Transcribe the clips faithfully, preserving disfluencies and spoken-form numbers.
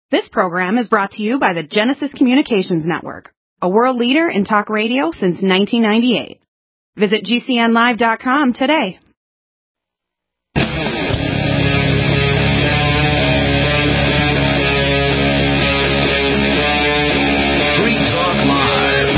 This program is brought to you by the Genesis Communications Network, a world leader in talk radio since nineteen ninety-eight. Visit G C N live dot com today. Free Talk Live.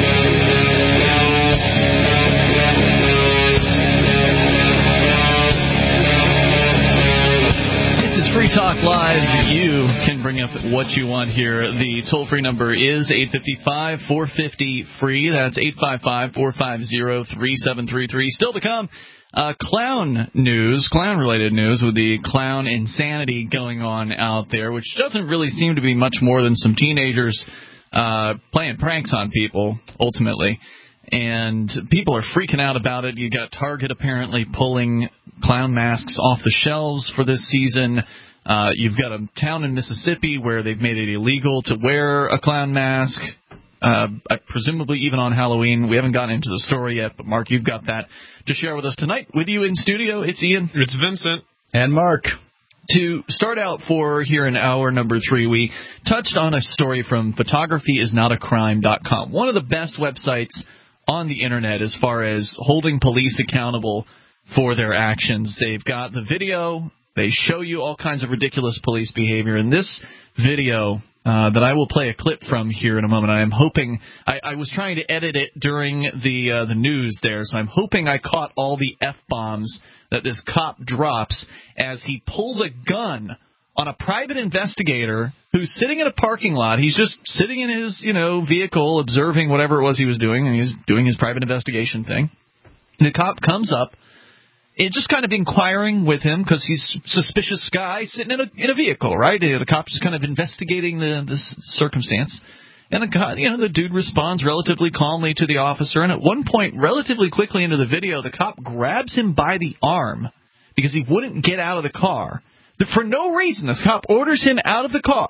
This is Free Talk Live. You can bring up what you want here. The toll-free number is eight five five, four five zero, free. That's eight five five, four five zero, three seven three three. Still to come, uh, clown news, clown-related news with the clown insanity going on out there, which doesn't really seem to be much more than some teenagers uh, playing pranks on people, ultimately. And people are freaking out about it. You got Target apparently pulling clown masks off the shelves for this season. Uh, you've got a town in Mississippi where they've made it illegal to wear a clown mask, uh, presumably even on Halloween. We haven't gotten into the story yet, but Mark, you've got that to share with us tonight. With you in studio, it's Ian. It's Vincent. And Mark. To start out for here in hour number three, we touched on a story from photography is not a crime dot com, one of the best websites on the Internet as far as holding police accountable for their actions. They've got the video. They show you all kinds of ridiculous police behavior. In this video uh, that I will play a clip from here in a moment, I am hoping I, I was trying to edit it during the uh, the news there, so I'm hoping I caught all the F-bombs that this cop drops as he pulls a gun on a private investigator who's sitting in a parking lot. He's just sitting in his, you know, vehicle, observing whatever it was he was doing, and he's doing his private investigation thing. And the cop comes up, and just kind of inquiring with him because he's a suspicious guy sitting in a in a vehicle, right? The cop's just kind of investigating the this circumstance. And the guy, you know, the dude responds relatively calmly to the officer. And at one point, relatively quickly into the video, the cop grabs him by the arm because he wouldn't get out of the car. For no reason, the cop orders him out of the car.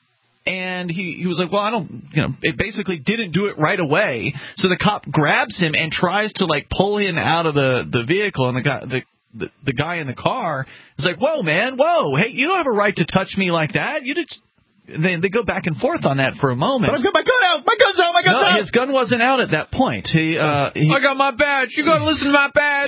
And he, he was like, well, I don't, you know, it basically didn't do it right away. So the cop grabs him and tries to, like, pull him out of the, the vehicle. And the guy, the, the, the guy in the car is like, whoa, man, whoa, hey, you don't have a right to touch me like that. You just, they, they go back and forth on that for a moment. But I've got my gun out. My gun's out. My gun's no, out. His gun wasn't out at that point. He, uh, he, I got my badge. You got to listen to my badge.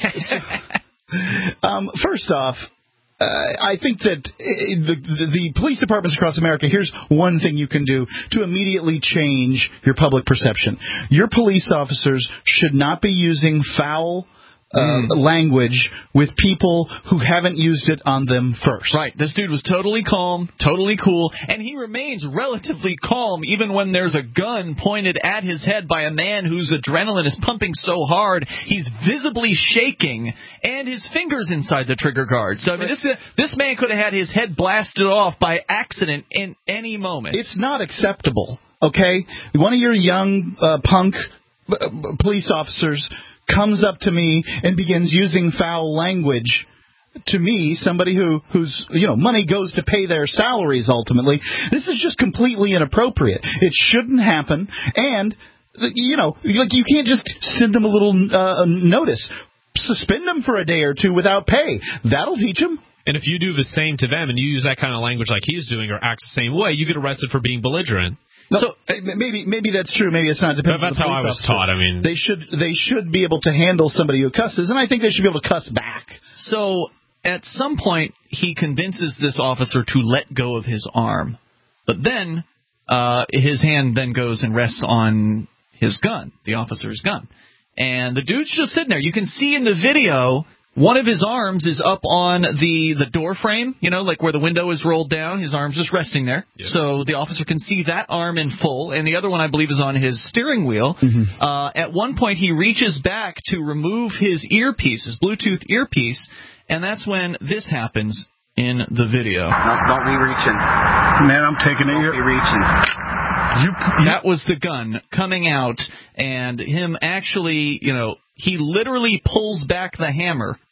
um, first off, Uh, I think that the, the, the police departments across America, here's one thing you can do to immediately change your public perception. Your police officers should not be using foul uh, mm. language with people who haven't used it on them first. Right. This dude was totally calm, totally cool, and he remains relatively calm even when there's a gun pointed at his head by a man whose adrenaline is pumping so hard he's visibly shaking, and his finger's inside the trigger guard. So, I mean, this, this man could have had his head blasted off by accident in any moment. It's not acceptable, okay? One of your young uh, punk uh, police officers comes up to me and begins using foul language to me, somebody who whose you know money goes to pay their salaries ultimately. This is just completely inappropriate. It shouldn't happen, and you know, like you can't just send them a little uh, notice. Suspend them for a day or two without pay. That'll teach them. And if you do the same to them and you use that kind of language like he's doing or act the same way, you get arrested for being belligerent. No, so maybe maybe that's true. Maybe it's not. Depends that's on the how I was officer. taught. I mean, they should they should be able to handle somebody who cusses, and I think they should be able to cuss back. So at some point, he convinces this officer to let go of his arm, but then uh, his hand then goes and rests on his gun, the officer's gun, and the dude's just sitting there. You can see in the video. One of his arms is up on the, the door frame, you know, like where the window is rolled down. His arm's just resting there. Yep. So the officer can see that arm in full. And the other one, I believe, is on his steering wheel. Mm-hmm. Uh, at one point, he reaches back to remove his earpiece, his Bluetooth earpiece, and that's when this happens in the video. No, don't be reaching. Man, I'm taking it. Don't be reaching. You, that was the gun coming out, and him actually, you know, he literally pulls back the hammer.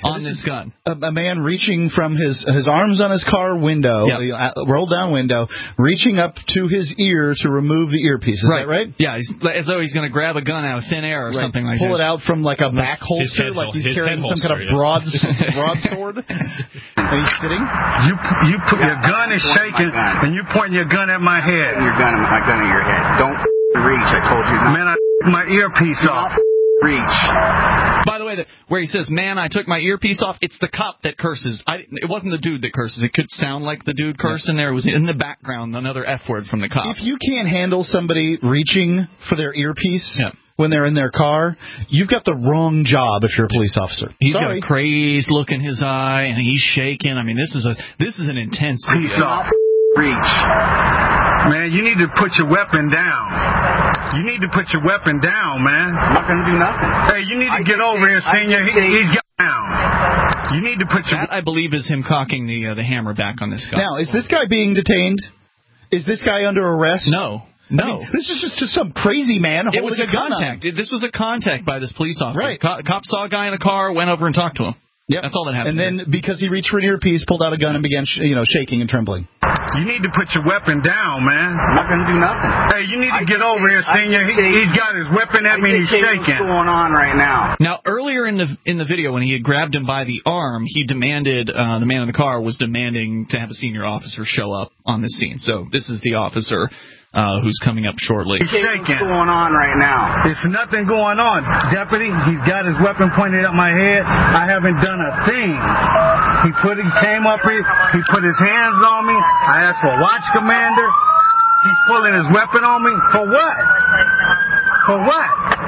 on this gun. A, a man reaching from his his arms on his car window, Yep. uh, rolled down window, reaching up to his ear to remove the earpiece. Is that right? Yeah, he's, as though he's going to grab a gun out of thin air or Right. something like that. Pull it out from like a back His holster, head like he's hol- his carrying head some kind of holster, yeah. broad broadsword. And he's sitting. You you put your gun is shaking gun. and you pointing your gun at my head. Your gun, my gun at your head. Don't reach. I told you not Man, I my earpiece off. to reach. By the way, the, where he says, "Man, I took my earpiece off," it's the cop that curses. I, it wasn't the dude that curses. It could sound like the dude cursed in there. It was in the background, another F word from the cop. If you can't handle somebody reaching for their earpiece Yeah. when they're in their car, you've got the wrong job if you're a police officer. He's Sorry. got a crazed look in his eye, and he's shaking. I mean, this is a this is an intense Piece video. off. Reach. Man, you need to put your weapon down. You need to put your weapon down, man. I'm not going to do nothing. Hey, you need to I get can over take- here, I senior. can He, take- he's got down. You need to put your. That, I believe, is him cocking the uh, the hammer back on this guy. Now, is this guy being detained? Is this guy under arrest? no, no. I mean, this is just, just some crazy man holding It was a gun on him. contact. It- This was a contact by this police officer. Right. Co- cop saw a guy in a car, went over and talked to him. Yep. That's all that happened. And then because he reached for an earpiece, pulled out a gun and began, sh- you know, shaking and trembling. You need to put your weapon down, man. I'm not going to do nothing. Hey, you need to I get can over take- here, I senior. can He, take- he's got his weapon at me and he's What's shaking. going on right now? Now, earlier in the in the video, when he had grabbed him by the arm, he demanded uh, the man in the car was demanding to have a senior officer show up on the scene. So this is the officer uh, who's coming up shortly. He's What's shaking. going on right now? There's nothing going on. Deputy, he's got his weapon pointed at my head. I haven't done a thing. He put he came up here, he put his hands on me. I asked for a watch commander. He's pulling his weapon on me. For what? For what?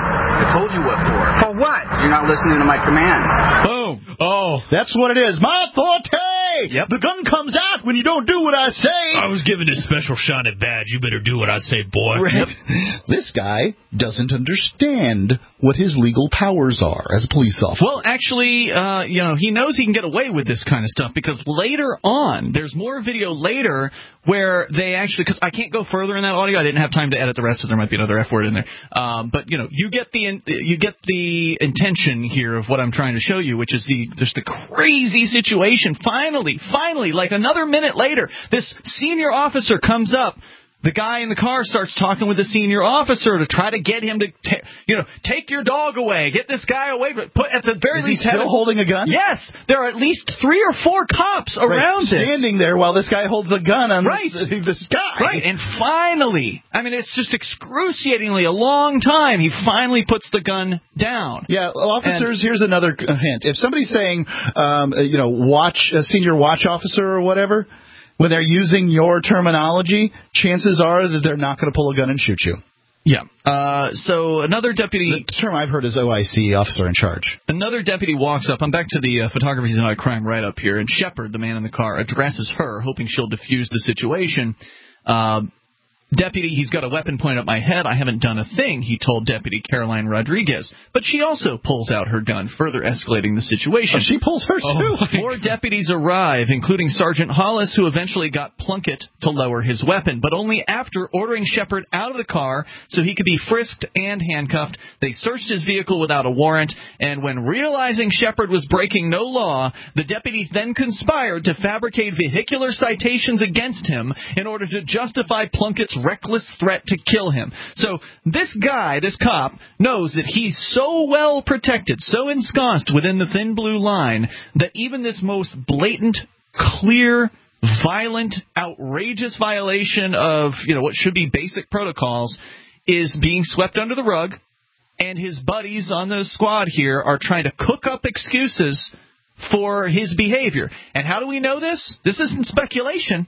I told you what for. For what? You're not listening to my commands. Boom! Oh, That's what it is. My forte! Yep. The gun comes out when you don't do what I say. I was given a special shine badge. You better do what I say, boy. Right. This guy doesn't understand what his legal powers are as a police officer. Well, actually, uh, you know, he knows he can get away with this kind of stuff because later on, there's more video later where they actually, because I can't go further in that audio. I didn't have time to edit the rest, so there might be another F word in there. Um, but you know, you get the in, you get the intention here of what I'm trying to show you, which is the just the crazy situation. Finally, finally, like another minute later, this senior officer comes up. The guy in the car starts talking with the senior officer to try to get him to, ta- you know, take your dog away, get this guy away. But put at the very Is he least, still have- holding a gun? Yes, there are at least three or four cops Right, around this. standing there while this guy holds a gun on Right. this, this guy. Right, and finally, I mean, it's just excruciatingly a long time. He finally puts the gun down. Yeah, officers, here's another uh, hint. If somebody's saying, um, uh, you know, watch, a senior watch officer or whatever, when they're using your terminology, chances are that they're not going to pull a gun and shoot you. Yeah. Uh, so another deputy, The term I've heard is O I C, officer in charge. another deputy walks up. I'm back to the uh, photography is not a crime right up here, and Shepard, the man in the car, addresses her, hoping she'll defuse the situation. Uh, Deputy, he's got a weapon pointed at my head. I haven't done a thing, he told Deputy Caroline Rodriguez. But she also pulls out her gun, further escalating the situation. Oh, she pulls hers too. Oh, More deputies arrive, including Sergeant Hollis, who eventually got Plunkett to lower his weapon, but only after ordering Shepard out of the car so he could be frisked and handcuffed. They searched his vehicle without a warrant, and when realizing Shepard was breaking no law, the deputies then conspired to fabricate vehicular citations against him in order to justify Plunkett's reckless threat to kill him. So this guy, this cop, knows that he's so well protected, so ensconced within the thin blue line, that even this most blatant, clear, violent, outrageous violation of, you know, what should be basic protocols is being swept under the rug, and his buddies on the squad here are trying to cook up excuses for his behavior. And how do we know this? This isn't speculation.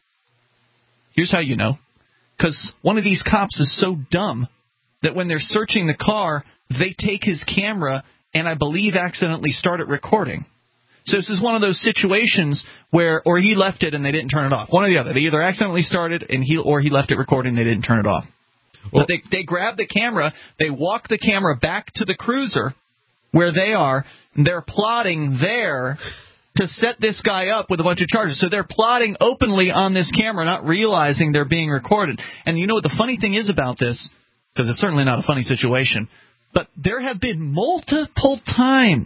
Here's how you know. Because one of these cops is so dumb that when they're searching the car, they take his camera and I believe accidentally start it recording. So this is one of those situations where, or he left it and they didn't turn it off. One or the other. They either accidentally started and he, or he left it recording and they didn't turn it off. But they they grab the camera, they walk the camera back to the cruiser where they are, and they're plotting there to set this guy up with a bunch of charges. So they're plotting openly on this camera, not realizing they're being recorded. And you know what the funny thing is about this? Because it's certainly not a funny situation. But there have been multiple times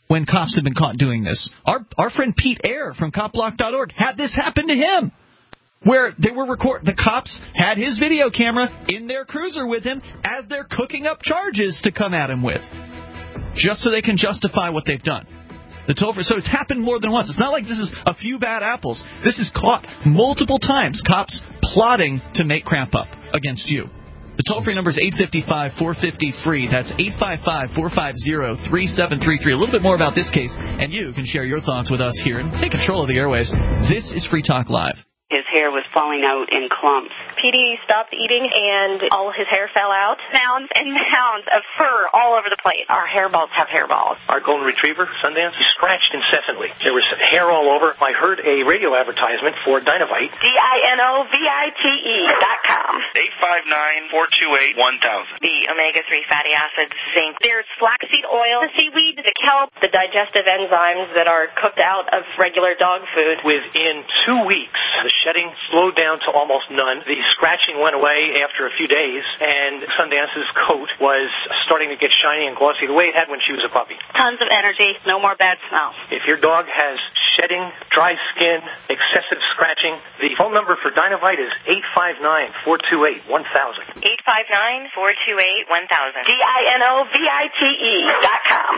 when cops have been caught doing this. Our our friend Pete Eyre from cop block dot org had this happen to him, where they were record the cops had his video camera in their cruiser with him as they're cooking up charges to come at him with, just so they can justify what they've done. The toll free, so it's happened more than once. It's not like this is a few bad apples. This is caught multiple times, cops plotting to make crap up against you. The toll-free number is eight five five, four five zero, free. That's eight five five, four five zero, three seven three three. A little bit more about this case, and you can share your thoughts with us here and take control of the airwaves. This is Free Talk Live. His hair was falling out in clumps. P D stopped eating, and all his hair fell out. Mounds and mounds of fur all over the place. Our hairballs have hairballs. Our golden retriever, Sundance, scratched incessantly. There was hair all over. I heard a radio advertisement for Dinovite. D I N O V I T E dot com. eight five nine, four two eight, one thousand. The omega three fatty acids, zinc. There's flaxseed oil, the seaweed, the kelp, the digestive enzymes that are cooked out of regular dog food. Within two weeks, the shedding slowed down to almost none. The scratching went away after a few days, and Sundance's coat was starting to get shiny and glossy the way it had when she was a puppy. Tons of energy, no more bad smell. If your dog has shedding, dry skin, excessive scratching, the phone number for Dinovite is eight five nine, four two eight, one thousand. eight five nine, four two eight, one thousand. D I N O V I T E dot com.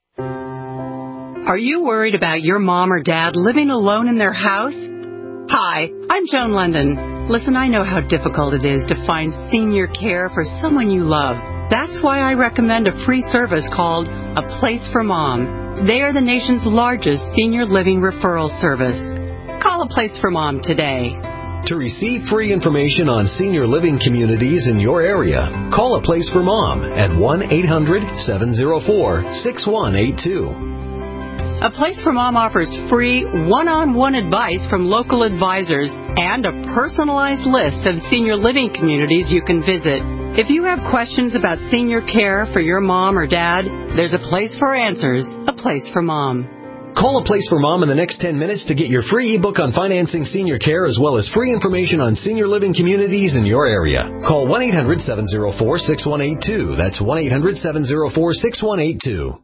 Are you worried about your mom or dad living alone in their house? Hi, I'm Joan London. Listen, I know how difficult it is to find senior care for someone you love. That's why I recommend a free service called A Place for Mom. They are the nation's largest senior living referral service. Call A Place for Mom today. To receive free information on senior living communities in your area, call A Place for Mom at one eight hundred, seven oh four, six one eight two. A Place for Mom offers free one-on-one advice from local advisors and a personalized list of senior living communities you can visit. If you have questions about senior care for your mom or dad, there's a place for answers, A Place for Mom. Call A Place for Mom in the next ten minutes to get your free ebook on financing senior care as well as free information on senior living communities in your area. Call one eight hundred, seven oh four, six one eight two. That's one eight hundred, seven oh four, six one eight two.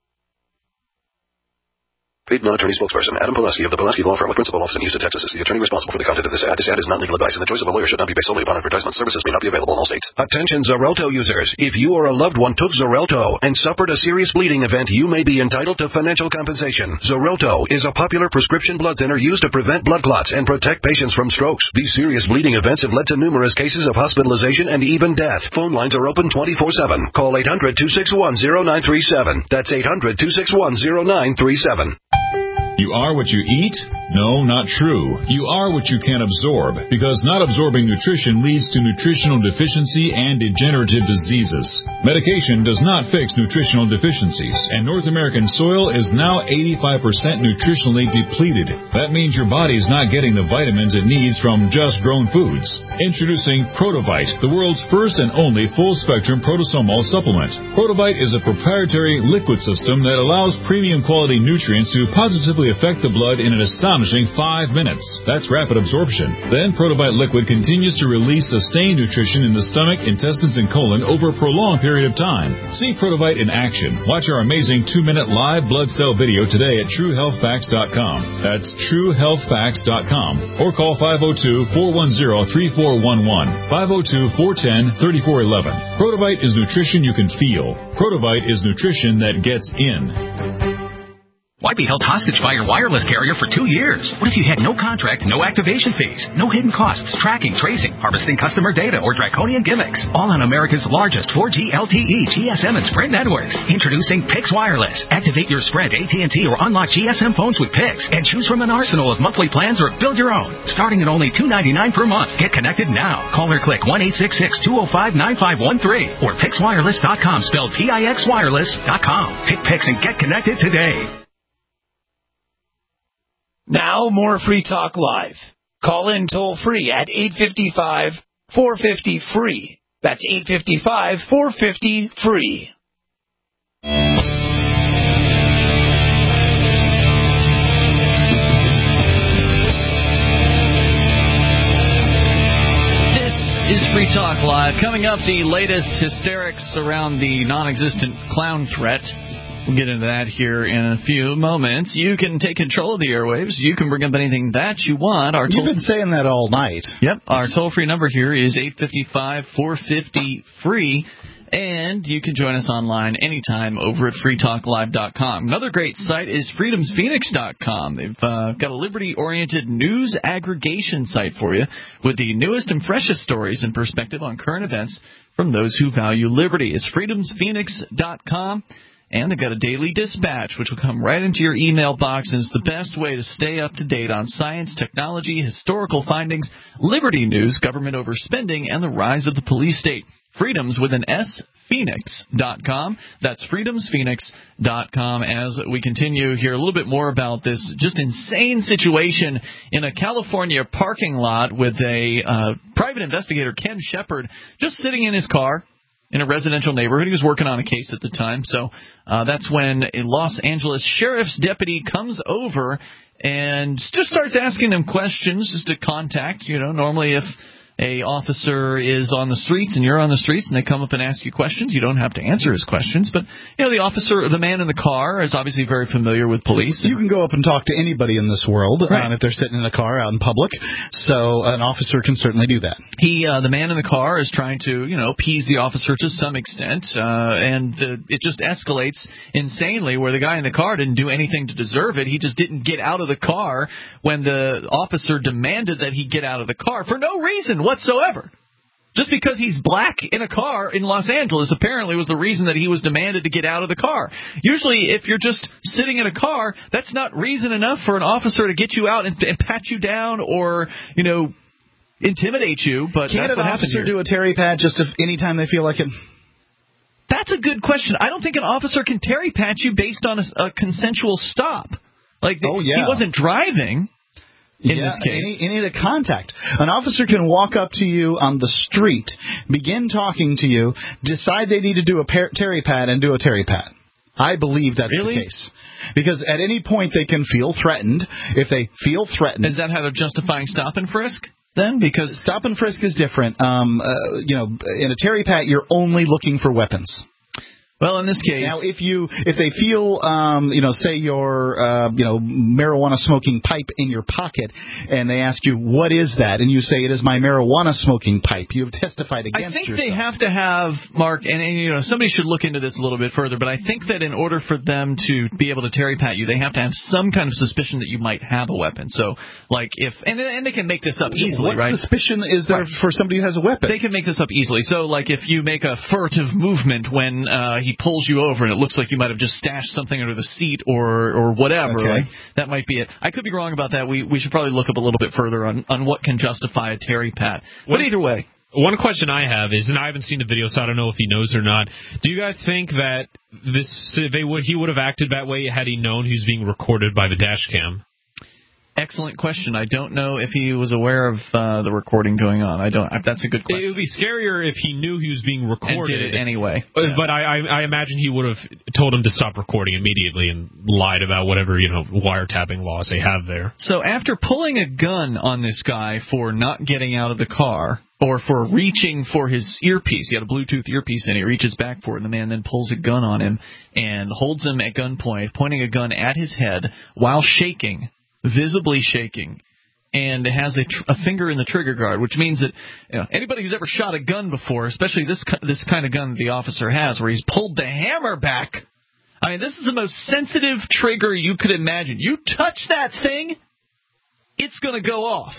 Paid non-attorney spokesperson Adam Pulaski of the Pulaski Law Firm with principal office in Houston, Texas is the attorney responsible for the content of this ad. This ad is not legal advice, and the choice of a lawyer should not be based solely upon advertisement. Services may not be available in all states. Attention Xarelto users. If you or a loved one took Xarelto and suffered a serious bleeding event, you may be entitled to financial compensation. Xarelto is a popular prescription blood thinner used to prevent blood clots and protect patients from strokes. These serious bleeding events have led to numerous cases of hospitalization and even death. Phone lines are open twenty-four seven. Call eight hundred, two six one, zero nine three seven. That's eight hundred, two six one, zero nine three seven. You are what you eat? No, not true. You are what you can absorb, because not absorbing nutrition leads to nutritional deficiency and degenerative diseases. Medication does not fix nutritional deficiencies, and North American soil is now eighty-five percent nutritionally depleted. That means your body is not getting the vitamins it needs from just grown foods. Introducing Protovite, the world's first and only full-spectrum protosomal supplement. Protovite is a proprietary liquid system that allows premium quality nutrients to positively affect the blood in an astonishing five minutes. That's rapid absorption. Then Protovite liquid continues to release sustained nutrition in the stomach, intestines, and colon over a prolonged period of time. See Protovite in action. Watch our amazing two-minute live blood cell video today at true health facts dot com. That's true health facts dot com. Or call five oh two, four one oh, three four one one, five oh two, four one oh, three four one one. Protovite is nutrition you can feel. Protovite is nutrition that gets in. Why be held hostage by your wireless carrier for two years? What if you had no contract, no activation fees, no hidden costs, tracking, tracing, harvesting customer data, or draconian gimmicks? All on America's largest four G L T E, G S M, and Sprint networks. Introducing Pix Wireless. Activate your Sprint, A T and T, or unlock G S M phones with Pix, and choose from an arsenal of monthly plans or build your own. Starting at only two ninety-nine per month. Get connected now. Call or click one eight six six, two oh five, nine five one three or pix wireless dot com, spelled P I X wireless dot com. Pick Pix and get connected today. Now, more Free Talk Live. Call in toll-free at eight five five, four five zero, free. That's eight five five, four five zero, free. This is Free Talk Live. Coming up, the latest hysterics around the non-existent clown threat. We'll get into that here in a few moments. You can take control of the airwaves. You can bring up anything that you want. Our You've been saying that all night. Yep. Our toll-free number here is eight five five, four five zero, free. And you can join us online anytime over at free talk live dot com. Another great site is freedoms phoenix dot com. They've uh, got a liberty-oriented news aggregation site for you with the newest and freshest stories and perspective on current events from those who value liberty. It's freedoms phoenix dot com. And they've got a daily dispatch, which will come right into your email box, and it's the best way to stay up to date on science, technology, historical findings, liberty news, government overspending, and the rise of the police state. Freedoms with an S, Phoenix dot com. That's freedoms phoenix dot com. As we continue here, a little bit more about this just insane situation in a California parking lot with a uh, private investigator, Ken Shepard, just sitting in his car in a residential neighborhood. He was working on a case at the time. So uh, that's when a Los Angeles sheriff's deputy comes over and just starts asking him questions just to contact. You know, normally if a officer is on the streets and you're on the streets and they come up and ask you questions, you don't have to answer his questions. But, you know, the officer, the man in the car is obviously very familiar with police. You can go up and talk to anybody in this world right. um, if they're sitting in a car out in public. So an officer can certainly do that. He, uh, the man in the car is trying to, you know, appease the officer to some extent. Uh, and the, it just escalates insanely where the guy in the car didn't do anything to deserve it. He just didn't get out of the car when the officer demanded that he get out of the car for no reason whatsoever. Just because he's black in a car in Los Angeles apparently was the reason that he was demanded to get out of the car. Usually, if you're just sitting in a car, that's not reason enough for an officer to get you out and, and pat you down or, you know, intimidate you. But Can that's an what happened officer here. do a Terry pat just if anytime they feel like it? That's a good question. I don't think an officer can Terry pat you based on a, a consensual stop. Like, oh, yeah. he wasn't driving. In yeah, this case. Any, any contact. An officer can walk up to you on the street, begin talking to you, decide they need to do a par- Terry pat, and do a Terry pat. I believe that's really? the case. Because at any point they can feel threatened. If they feel threatened... Is that how they're justifying stop and frisk? Then, because stop and frisk is different. Um, uh, you know, in a Terry pat, you're only looking for weapons. Well, in this case, now if you if they feel um, you know say your uh, you know marijuana smoking pipe in your pocket and they ask you what is that and you say it is my marijuana smoking pipe, you have testified against yourself. I think yourself. They have to have Mark and, and you know somebody should look into this a little bit further. But I think that in order for them to be able to Terry pat you, they have to have some kind of suspicion that you might have a weapon. So like if and and they can make this up easily, what right? What suspicion is there right. for somebody who has a weapon? They can make this up easily. So like if you make a furtive movement when uh, he pulls you over and it looks like you might have just stashed something under the seat or or whatever. Okay. Like, that might be it. I could be wrong about that. We we should probably look up a little bit further on, on what can justify a Terry pat. But One, either way. One question I have is, and I haven't seen the video, so I don't know if he knows or not. Do you guys think that this they would he would have acted that way had he known he was being recorded by the dash cam? Excellent question. I don't know if he was aware of uh, the recording going on. I don't. That's a good question. It would be scarier if he knew he was being recorded. And did it anyway. But, yeah. but I, I, I imagine he would have told him to stop recording immediately and lied about whatever, you know, wiretapping laws they have there. So after pulling a gun on this guy for not getting out of the car or for reaching for his earpiece, he had a Bluetooth earpiece and he reaches back for it, and the man then pulls a gun on him and holds him at gunpoint, pointing a gun at his head while shaking. Visibly shaking, and has a, tr- a finger in the trigger guard, which means that you know, anybody who's ever shot a gun before, especially this this kind of gun that the officer has, where he's pulled the hammer back. I mean, this is the most sensitive trigger you could imagine. You touch that thing, it's going to go off.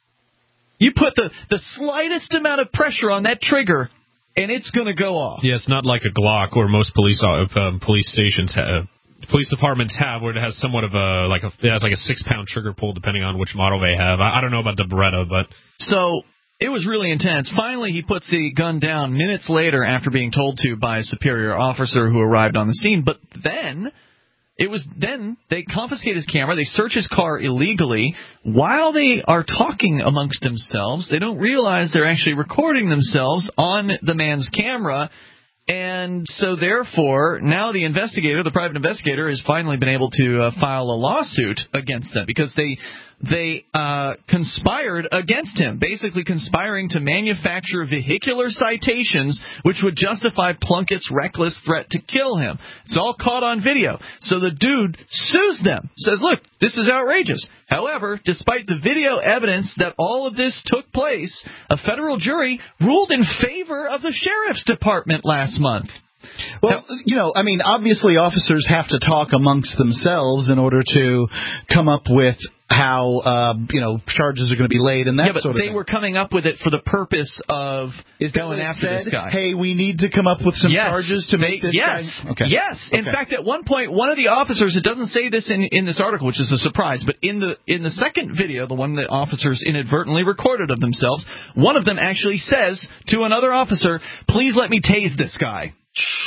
You put the, the slightest amount of pressure on that trigger, and it's going to go off. Yeah, it's not like a Glock or most police uh, um, police stations have. Police departments have, where it has somewhat of a like a it has like a six pound trigger pull depending on which model they have. I, I don't know about the Beretta, but so it was really intense. Finally, he puts the gun down minutes later after being told to by a superior officer who arrived on the scene. But then it was then they confiscate his camera, they search his car illegally while they are talking amongst themselves. They don't realize they're actually recording themselves on the man's camera. And so, therefore, now the investigator, the private investigator, has finally been able to uh, file a lawsuit against them because they they uh, conspired against him, basically conspiring to manufacture vehicular citations which would justify Plunkett's reckless threat to kill him. It's all caught on video. So the dude sues them, says, look, this is outrageous. However, despite the video evidence that all of this took place, a federal jury ruled in favor of the sheriff's department last month. Well, you know, I mean, obviously officers have to talk amongst themselves in order to come up with how, uh, you know, charges are going to be laid and that yeah, but sort of they thing. were coming up with it for the purpose of Is going after said, this guy. Hey, we need to come up with some yes, charges to make they, this yes, guy... Okay. Yes. In okay. fact, at one point, one of the officers, it doesn't say this in, in this article, which is a surprise, but in the in the second video, the one the officers inadvertently recorded of themselves, one of them actually says to another officer, please let me tase this guy.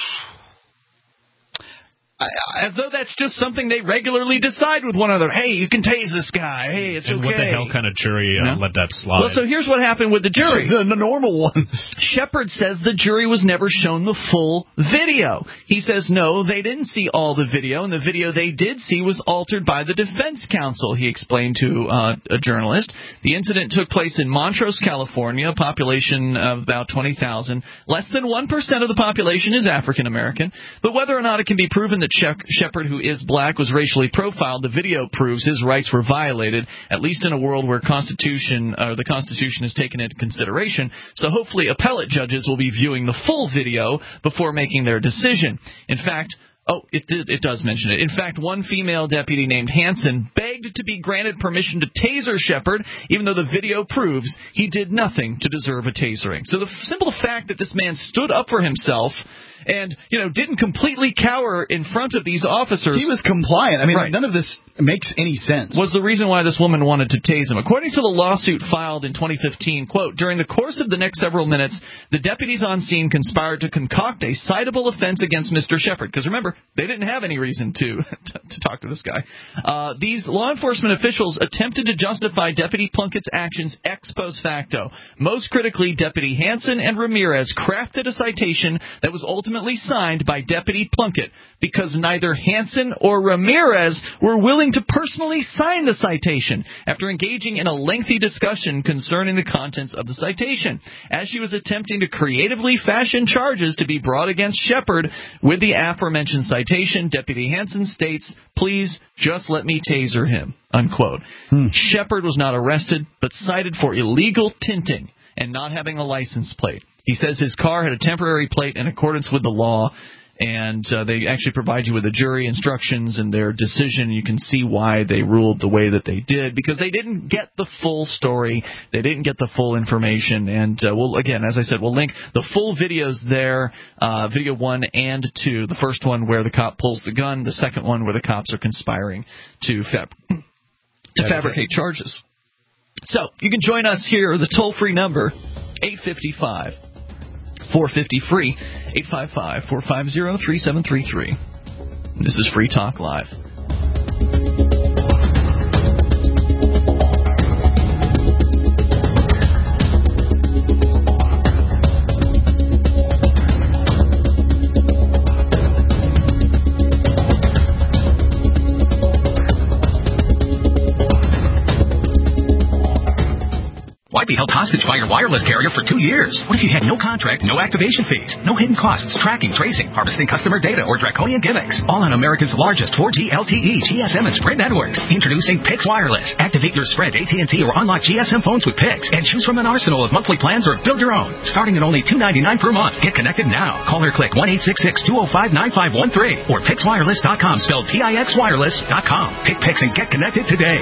As though that's just something they regularly decide with one another. Hey, you can tase this guy. Hey, it's and okay. What the hell kind of jury uh, no? let that slide? Well, so here's what happened with the jury. the, the normal one. Shepard says the jury was never shown the full video. He says, no, they didn't see all the video, and the video they did see was altered by the defense counsel, he explained to uh, a journalist. The incident took place in Montrose, California, a population of about twenty thousand. Less than one percent of the population is African American. But whether or not it can be proven that Shepard, who is black, was racially profiled, the video proves his rights were violated, at least in a world where Constitution, uh, the Constitution is taken into consideration. So hopefully appellate judges will be viewing the full video before making their decision. In fact, oh, it did, it does mention it. In fact, one female deputy named Hanson begged to be granted permission to taser Shepard, even though the video proves he did nothing to deserve a tasering. So the simple fact that this man stood up for himself and, you know, didn't completely cower in front of these officers. He was compliant. I mean, right. none of this makes any sense. Was the reason why this woman wanted to tase him. According to the lawsuit filed in twenty fifteen, quote, during the course of the next several minutes, the deputies on scene conspired to concoct a citable offense against Mister Shepard. Because remember, they didn't have any reason to, to, to talk to this guy. Uh, these law enforcement officials attempted to justify Deputy Plunkett's actions ex post facto. Most critically, Deputy Hanson and Ramirez crafted a citation that was ultimately signed by Deputy Plunkett because neither Hanson or Ramirez were willing to personally sign the citation after engaging in a lengthy discussion concerning the contents of the citation. As she was attempting to creatively fashion charges to be brought against Shepard with the aforementioned citation, Deputy Hanson states, please just let me taser him, unquote. Hmm. Shepard was not arrested, but cited for illegal tinting and not having a license plate. He says his car had a temporary plate in accordance with the law, and uh, they actually provide you with the jury instructions and their decision. You can see why they ruled the way that they did, because they didn't get the full story. They didn't get the full information. And, uh, we'll, again, as I said, we'll link the full videos there, uh, video one and two. The first one where the cop pulls the gun, the second one where the cops are conspiring to, fab- to fabricate charges. So you can join us here, the toll-free number, eight five five, four five zero, free, eight five five, four five zero, three seven three three. This is Free Talk Live. Why be held hostage by your wireless carrier for two years? What if you had no contract, no activation fees, no hidden costs, tracking, tracing, harvesting customer data, or draconian gimmicks? All on America's largest four G L T E, G S M, and Sprint networks. Introducing Pix Wireless. Activate your Sprint, A T and T, or unlock G S M phones with Pix, and choose from an arsenal of monthly plans or build your own. Starting at only two dollars and ninety-nine cents per month. Get connected now. Call or click one eight six six, two oh five, nine five one three or pix wireless dot com, spelled P I X wireless dot com. Pick Pix and get connected today.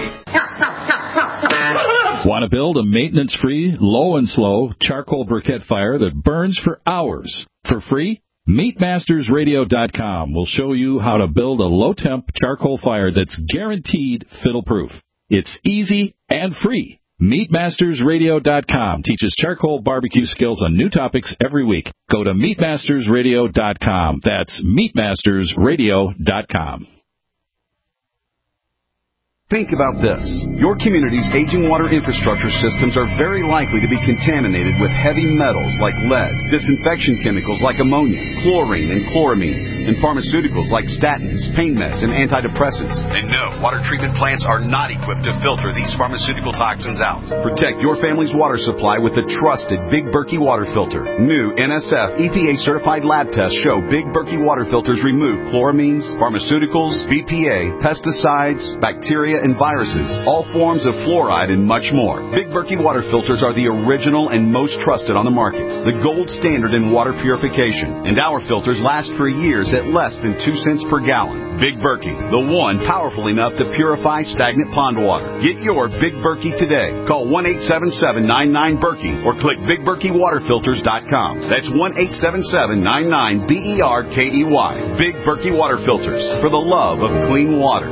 Want to build a maintenance-free, low and slow charcoal briquette fire that burns for hours for free? meat masters radio dot com will show you how to build a low-temp charcoal fire that's guaranteed fiddle-proof. It's easy and free. meat masters radio dot com teaches charcoal barbecue skills on new topics every week. Go to meat masters radio dot com. That's meat masters radio dot com. Think about this. Your community's aging water infrastructure systems are very likely to be contaminated with heavy metals like lead, disinfection chemicals like ammonia, chlorine and chloramines, and pharmaceuticals like statins, pain meds, and antidepressants. And no, water treatment plants are not equipped to filter these pharmaceutical toxins out. Protect your family's water supply with the trusted Big Berkey water filter. New N S F E P A-certified lab tests show Big Berkey water filters remove chloramines, pharmaceuticals, B P A, pesticides, bacteria, and viruses, all forms of fluoride, and much more. Big Berkey water filters are the original and most trusted on the market, the gold standard in water purification, and our filters last for years at less than two cents per gallon. Big Berkey, the one powerful enough to purify stagnant pond water. Get your Big Berkey today. Call one eight seven seven, nine nine, Berkey or click big berkey water filters dot com. That's one eight seven seven, nine nine, B E R K E Y. Big Berkey water filters, for the love of clean water.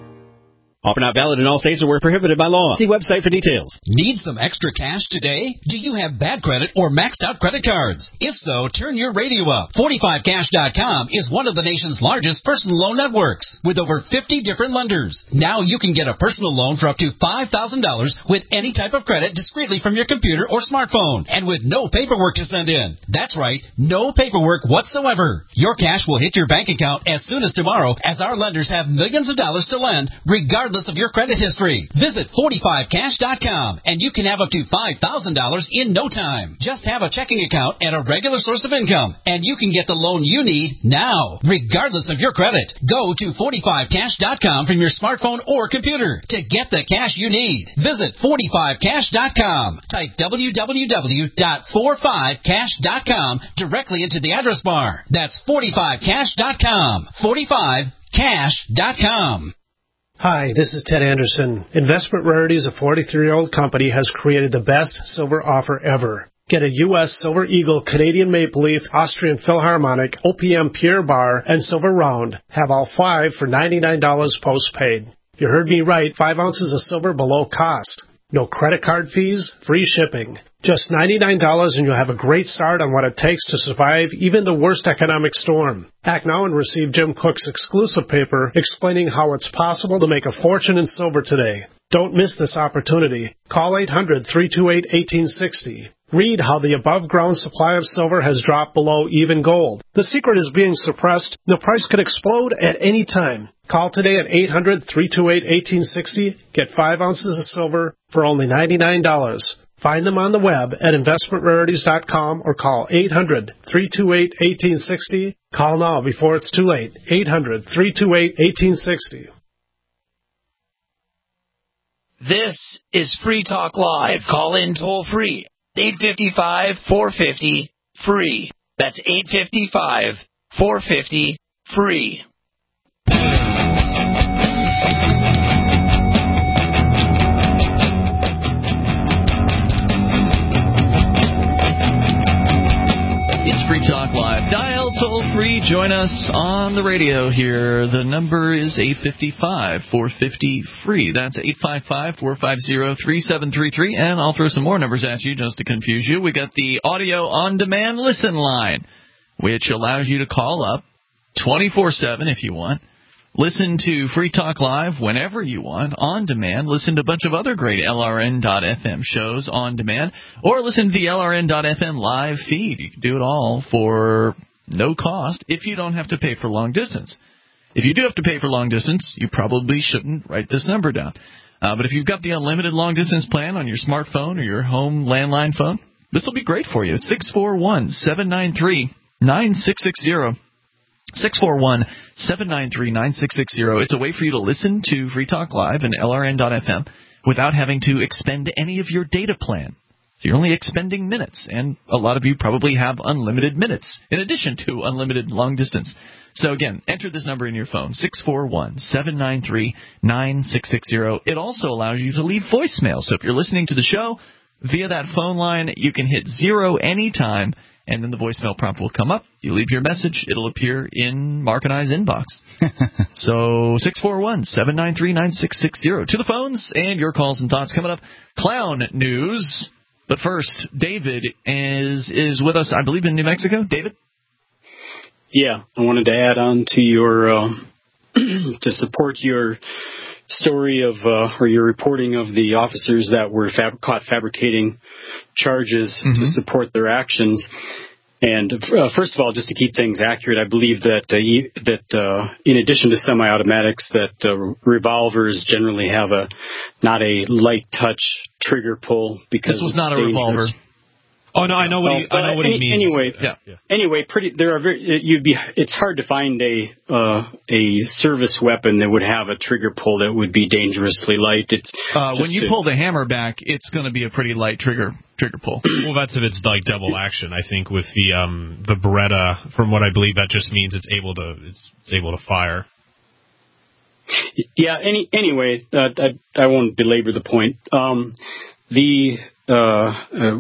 Offer not valid in all states or where prohibited by law. See website for details. Need some extra cash today? Do you have bad credit or maxed out credit cards? If so, turn your radio up. forty-five cash dot com is one of the nation's largest personal loan networks with over fifty different lenders. Now you can get a personal loan for up to five thousand dollars with any type of credit discreetly from your computer or smartphone and with no paperwork to send in. That's right, no paperwork whatsoever. Your cash will hit your bank account as soon as tomorrow, as our lenders have millions of dollars to lend regardless of your credit history. Visit forty-five cash dot com and you can have up to five thousand dollars in no time. Just have a checking account and a regular source of income and you can get the loan you need now, regardless of your credit. Go to forty-five cash dot com from your smartphone or computer to get the cash you need. Visit forty-five cash dot com. Type w w w dot forty-five cash dot com directly into the address bar. That's forty-five cash dot com. forty-five cash dot com. Hi, this is Ted Anderson. Investment Rarities, a forty-three-year-old company, has created the best silver offer ever. Get a U S Silver Eagle, Canadian Maple Leaf, Austrian Philharmonic, O P M Pure Bar, and Silver Round. Have all five for ninety-nine dollars postpaid. You heard me right, five ounces of silver below cost. No credit card fees, free shipping. Just ninety-nine dollars and you'll have a great start on what it takes to survive even the worst economic storm. Act now and receive Jim Cook's exclusive paper explaining how it's possible to make a fortune in silver today. Don't miss this opportunity. Call eight hundred, three two eight, one eight six zero. Read how the above-ground supply of silver has dropped below even gold. The secret is being suppressed. The price could explode at any time. Call today at eight hundred, three two eight, one eight six zero. Get five ounces of silver for only ninety-nine dollars. Find them on the web at investment rarities dot com or call eight hundred, three two eight, one eight six zero. Call now before it's too late. eight hundred, three two eight, one eight six zero. This is Free Talk Live. Call in toll free. eight five five, four five zero, free. That's eight five five, four five zero, free. It's Free Talk Live. Dial toll free. Join us on the radio here. The number is eight five five, four five zero, free. That's eight five five, four five zero, three seven three three. And I'll throw some more numbers at you just to confuse you. We got the audio on demand listen line, which allows you to call up twenty-four seven if you want. Listen to Free Talk Live whenever you want, on demand. Listen to a bunch of other great L R N dot F M shows on demand, or listen to the L R N dot F M live feed. You can do it all for no cost if you don't have to pay for long distance. If you do have to pay for long distance, you probably shouldn't write this number down. Uh, but if you've got the unlimited long distance plan on your smartphone or your home landline phone, this will be great for you. It's six four one, seven nine three, nine six six zero. six four one, seven nine three, nine six six zero. It's a way for you to listen to Free Talk Live and L R N dot F M without having to expend any of your data plan. So you're only expending minutes, and a lot of you probably have unlimited minutes in addition to unlimited long distance. So again, enter this number in your phone, six four one, seven nine three, nine six six zero. It also allows you to leave voicemail. So if you're listening to the show via that phone line, you can hit zero anytime, and then the voicemail prompt will come up. You leave your message. It'll appear in Mark and I's inbox. So six four one, seven nine three, nine six six zero. To the phones and your calls and thoughts coming up. Clown news. But first, David is is with us, I believe, in New Mexico. David? Yeah, I wanted to add on to your, uh, to support your story of, uh, or your reporting of the officers that were fab- caught fabricating charges mm-hmm. to support their actions. And uh, first of all, just to keep things accurate, I believe that uh, e- that uh, in addition to semi-automatics, that uh, revolvers generally have a not a light touch trigger pull because this was not a dangerous. revolver. Oh no, I know what he, I know what he means. Anyway, yeah. Yeah. anyway, pretty. There are very. You'd be. It's hard to find a uh, a service weapon that would have a trigger pull that would be dangerously light. It's uh, when you a, pull the hammer back, it's going to be a pretty light trigger trigger pull. Well, that's if it's like double action. I think with the um the Beretta, from what I believe, that just means it's able to it's, it's able to fire. Yeah. Any anyway, uh, I I won't belabor the point. Um, the Uh, uh,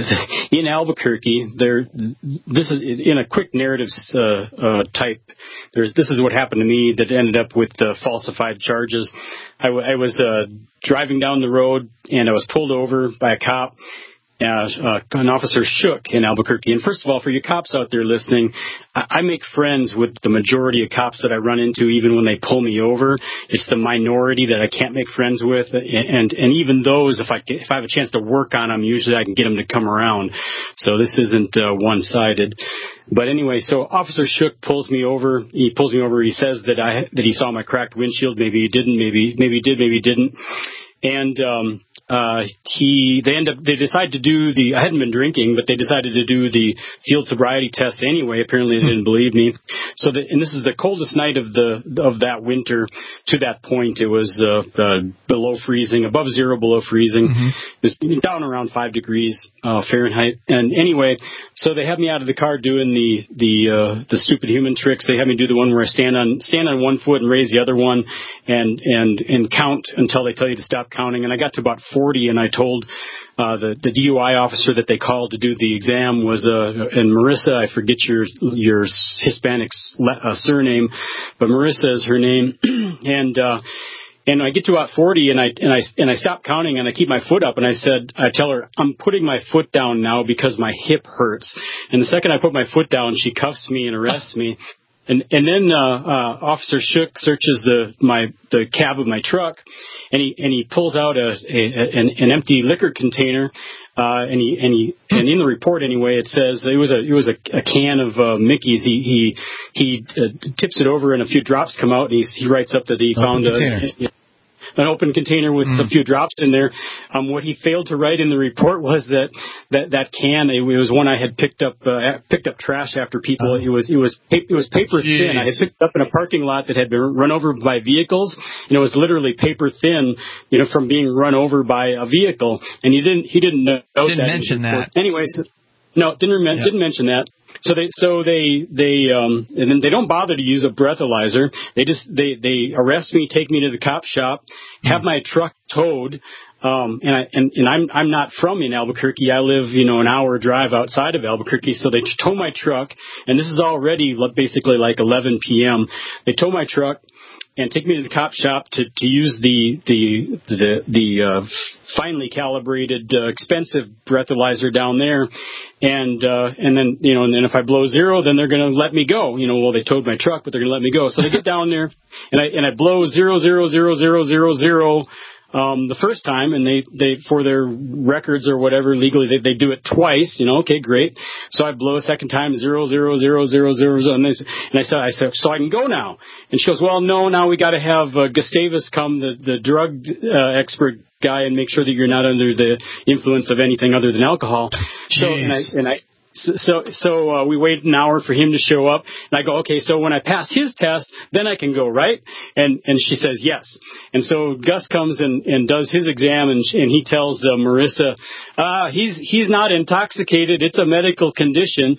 in Albuquerque, there. This is in a quick narrative uh, uh, type. There's this is what happened to me that ended up with uh, falsified charges. I, w- I was uh, driving down the road and I was pulled over by a cop. Uh, uh, an officer Shook in Albuquerque. And first of all, for you cops out there listening, I, I make friends with the majority of cops that I run into, even when they pull me over. It's the minority that I can't make friends with, and and even those, if I if I have a chance to work on them, usually I can get them to come around. So this isn't uh, one-sided. But anyway, so Officer Shook pulls me over. He pulls me over. He says that I that he saw my cracked windshield. Maybe he didn't. Maybe maybe he did. Maybe he didn't. And um, Uh, he, they end up, they decide to do the, I hadn't been drinking, but they decided to do the field sobriety test anyway. Apparently they didn't believe me. So the, and this is the coldest night of the, of that winter. To that point, it was, uh, uh below freezing, above zero, below freezing. Mm-hmm. It was down around five degrees, uh, Fahrenheit. And anyway, so they have me out of the car doing the, the, uh, the stupid human tricks. They have me do the one where I stand on, stand on one foot and raise the other one and, and, and count until they tell you to stop counting. And I got to about forty, and I told uh, the, the D U I officer that they called to do the exam was, uh, and Marissa, I forget your your Hispanic uh, surname, but Marissa is her name, and uh, and I get to about forty, and I and I and I stop counting, and I keep my foot up, and I said, I tell her, I'm putting my foot down now because my hip hurts, and the second I put my foot down, she cuffs me and arrests me. And and then uh, uh, Officer Shook searches the my the cab of my truck, and he and he pulls out a, a an, an empty liquor container, uh, and he and he and in the report anyway it says it was a it was a, a can of uh, Mickey's. He he he uh, tips it over and a few drops come out, and he he writes up that he found a, a, an open container with mm. a few drops in there. Um, what he failed to write in the report was that that, that can, it was one I had picked up uh, picked up trash after people. It was it was it was paper Jeez. thin. I had picked it up in a parking lot that had been run over by vehicles, and it was literally paper thin, you know, from being run over by a vehicle. And he didn't he didn't know didn't that. mention that. Anyways, no, didn't rem- yeah. didn't mention that. So they, so they, they, um, and then they don't bother to use a breathalyzer. They just, they, they arrest me, take me to the cop shop, have mm. my truck towed. Um, and I, and, and I'm, I'm not from in Albuquerque. I live, you know, an hour drive outside of Albuquerque. So they tow my truck, and this is already basically like eleven p.m. They tow my truck and take me to the cop shop to, to use the the the, the uh, finely calibrated, uh, expensive breathalyzer down there, and uh, and then you know, and then if I blow zero, then they're going to let me go. You know, well they towed my truck, but they're going to let me go. So they get down there, and I and I blow zero zero zero zero zero zero. Um, the first time, and they, they, for their records or whatever, legally, they, they do it twice, you know, okay, great. So I blow a second time, zero, zero, zero, zero, zero, zero, and, they, and I said, I said, so I can go now. And she goes, well, no, now we got to have, uh, Gustavus come, the, the drug, uh, expert guy, and make sure that you're not under the influence of anything other than alcohol. Jeez. So, and I, and I, So, so, so uh, we wait an hour for him to show up, and I go, okay, so when I pass his test, then I can go, right? And and she says yes. And so Gus comes and, and does his exam, and and he tells uh, Marissa, uh, he's he's not intoxicated, it's a medical condition.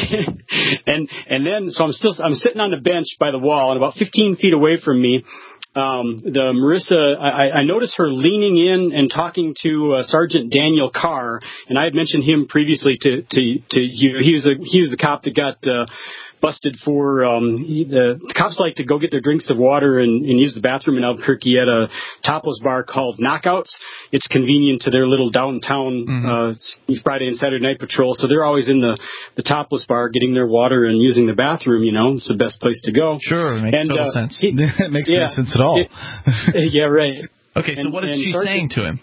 and and then so I'm still I'm sitting on the bench by the wall, and about fifteen feet away from me. Um, the Marissa, I, I noticed her leaning in and talking to uh, Sergeant Daniel Carr, and I had mentioned him previously to to, to you. He was a he was the cop that got uh, busted for um, he, the, the cops like to go get their drinks of water and, and use the bathroom in Albuquerque at a topless bar called Knockouts. It's convenient to their little downtown mm-hmm. uh, Friday and Saturday night patrol, so they're always in the, the topless bar getting their water and using the bathroom. You know, it's the best place to go. Sure, it makes and, total uh, sense. It, it makes yeah, no sense at all. It, yeah, right. Okay, so and, what is and she Sergeant, saying to him?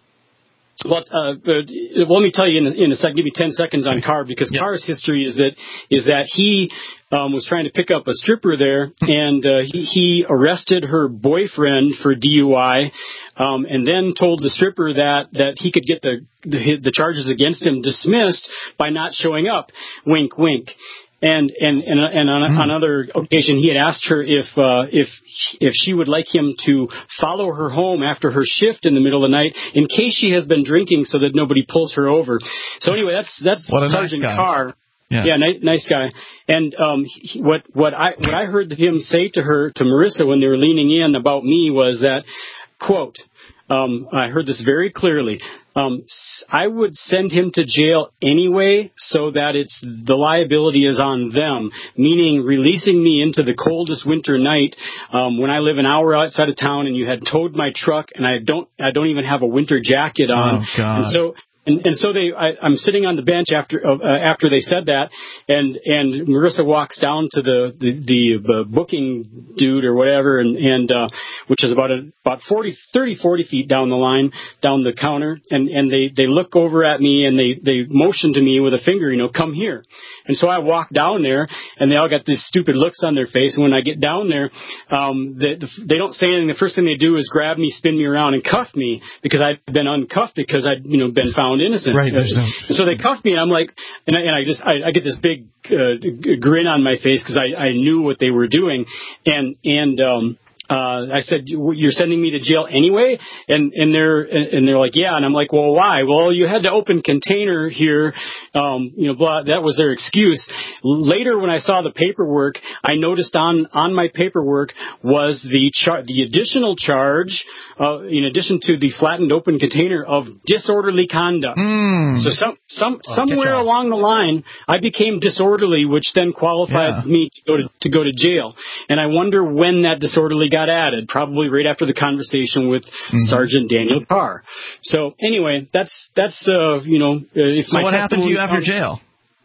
Well, uh, uh, let me tell you in a, in a second. Give me ten seconds on Carr, because yep. Carr's history is that is that he um, was trying to pick up a stripper there, and uh, he, he arrested her boyfriend for D U I, um, and then told the stripper that that he could get the, the the charges against him dismissed by not showing up. Wink, wink. And and and, and on, mm. on another occasion, he had asked her if uh, if if she would like him to follow her home after her shift in the middle of the night, in case she has been drinking, so that nobody pulls her over. So anyway, that's that's Sergeant nice Carr. Yeah, yeah nice, nice guy. And um, he, what what I what I heard him say to her, to Marissa, when they were leaning in about me, was that, quote, um, I heard this very clearly. Um, I would send him to jail anyway, so that it's the liability is on them, meaning releasing me into the coldest winter night um, when I live an hour outside of town, and you had towed my truck, and I don't I don't even have a winter jacket on. Oh, God. And so. And, and so they, I, I'm sitting on the bench after uh, after they said that, and and Marissa walks down to the the, the uh, booking dude or whatever, and and uh, which is about a, about forty, thirty, forty feet down the line, down the counter, and and they they look over at me, and they they motion to me with a finger, you know, come here. And so I walk down there, and they all got these stupid looks on their face. And when I get down there, um, they, they don't say anything. The first thing they do is grab me, spin me around, and cuff me, because I'd been uncuffed because I'd, you know, been found innocent. Right. There's no... And so they cuffed me, and I'm like, and I, and I just, I, I get this big uh, grin on my face, because I, I knew what they were doing, and and um. Uh, I said, you're sending me to jail anyway? And, and they're, and they're like, yeah. And I'm like, well, why? Well, you had to open container here. Um, you know, blah, that was their excuse. Later, when I saw the paperwork, I noticed on, on my paperwork was the char- the additional charge, uh, in addition to the flattened open container, of disorderly conduct. Mm. So some, some, oh, somewhere along the line, I became disorderly, which then qualified yeah. me to go to, to go to jail. And I wonder when that disorderly got added, probably right after the conversation with mm-hmm. Sergeant Daniel Carr. So anyway, that's that's uh, you know. Uh, if so my what happened to you after um, jail?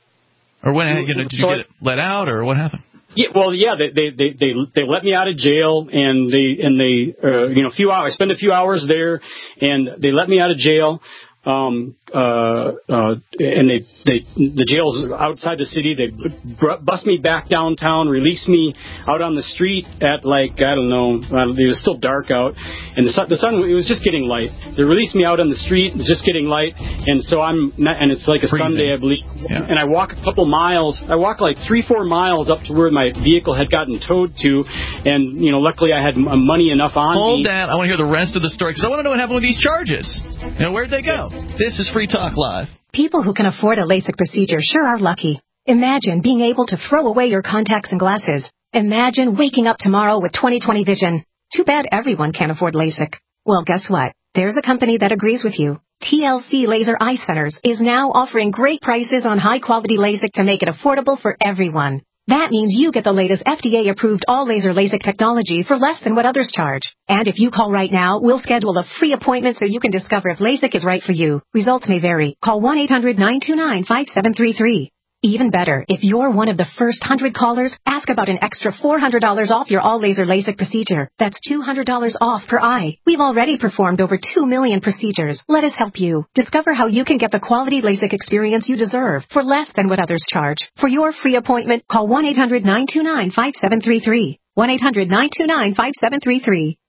Or when you know, did you so get let out, or what happened? Yeah, well, yeah, they they they they, they let me out of jail, and they and they uh, you know a few hours. I spent a few hours there, and they let me out of jail. Um, uh, uh, and they, they, the jail's outside the city. They bust me back downtown, released me out on the street at like, I don't know, it was still dark out, and the sun, the sun, it was just getting light. They released me out on the street, it was just getting light, and so I'm, not, and it's like a Freezing. Sunday, I believe, yeah. and I walk a couple miles, I walk like three, four miles up to where my vehicle had gotten towed to, and, you know, luckily I had money enough on Hold me. that, I want to hear the rest of the story, because I want to know what happened with these charges. You know, where'd they go? This is Free Talk Live. People who can afford a LASIK procedure sure are lucky. Imagine being able to throw away your contacts and glasses. Imagine waking up tomorrow with twenty twenty vision. Too bad everyone can't afford LASIK. Well, guess what? There's a company that agrees with you. T L C Laser Eye Centers is now offering great prices on high-quality LASIK to make it affordable for everyone. That means you get the latest F D A-approved all-laser LASIK technology for less than what others charge. And if you call right now, we'll schedule a free appointment so you can discover if LASIK is right for you. Results may vary. Call one eight hundred nine two nine five seven three three. Even better, if you're one of the first one hundred callers, ask about an extra four hundred dollars off your all-laser LASIK procedure. That's two hundred dollars off per eye. We've already performed over two million procedures. Let us help you. Discover how you can get the quality LASIK experience you deserve for less than what others charge. For your free appointment, call one eight hundred nine two nine five seven three three. one eight hundred nine two nine five seven three three.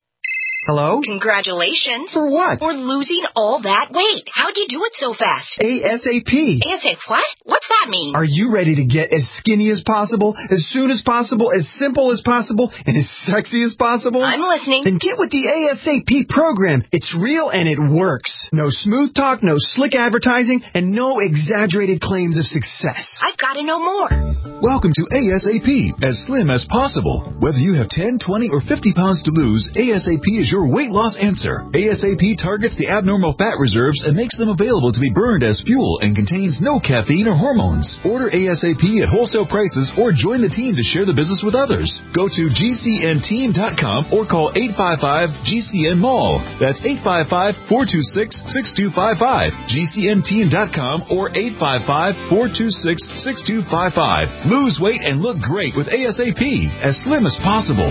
Hello? Congratulations. For what? For losing all that weight. How'd you do it so fast? ASAP. ASAP what? What's that mean? Are you ready to get as skinny as possible, as soon as possible, as simple as possible, and as sexy as possible? I'm listening. Then get with the ASAP program. It's real and it works. No smooth talk, no slick advertising, and no exaggerated claims of success. I've got to know more. Welcome to ASAP, as slim as possible. Whether you have ten, twenty, or fifty pounds to lose, ASAP is your your weight loss answer. ASAP targets the abnormal fat reserves and makes them available to be burned as fuel and contains no caffeine or hormones. Order ASAP at wholesale prices or join the team to share the business with others. Go to G C N team dot com or call eight five five G C N mall. That's eight five five, four two six, six two five five. G C N team dot com or eight five five, four two six, six two five five. Lose weight and look great with ASAP, as slim as possible.